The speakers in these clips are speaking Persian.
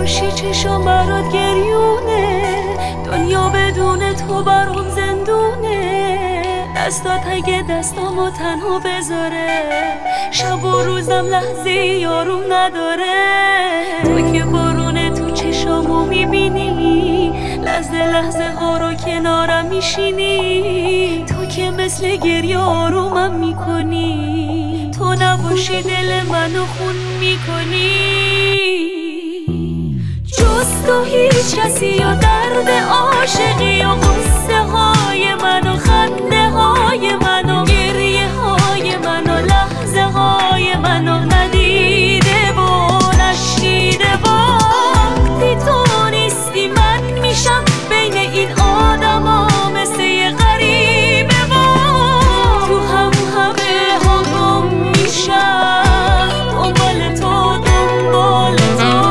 نباشی چشم برات گریونه، دنیا بدون تو برام زندونه. دستات اگه دستامو تنها بذاره، شب و روزم لحظه یاروم نداره. تو که بارونه تو چشامو میبینی، لحظه لحظه ها رو کنارم میشینی. تو که مثل گریه آرومم میکنی، تو نباشی دل منو خون میکنی. جز تو هیچ کسی یا درد عاشقی و قصه های منو، خنده های منو، گریه های منو، لحظه های منو ندیده و نشنیده. وقتی تو نیستی من میشم بین این آدم ها مثل یه غریبه و تو همه ها گم میشم، دنبال تو دنبال تو.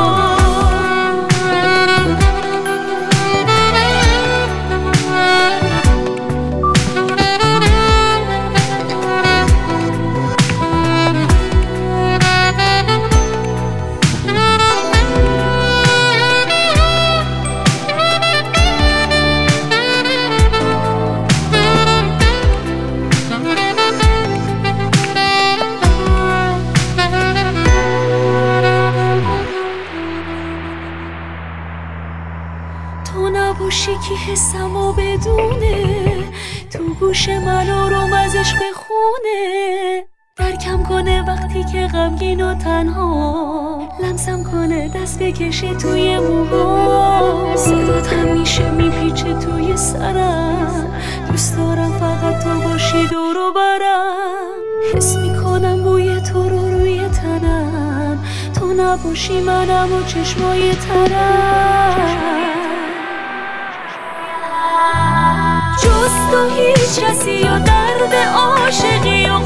تو نباشی که حسمو بدونه، تو گوش من آروم ازش بخونه. درکم کنه وقتی که غمگین و تنها، لمسم کنه دست بکشه توی موها. صدات همیشه میپیچه توی سرم، دوست دارم فقط تو باشی دور و برم. حس میکنم بوی تو رو روی تنم، تو نباشی منم و چشمای ترم. جز تو هیچ کسی یا درد عاشقی و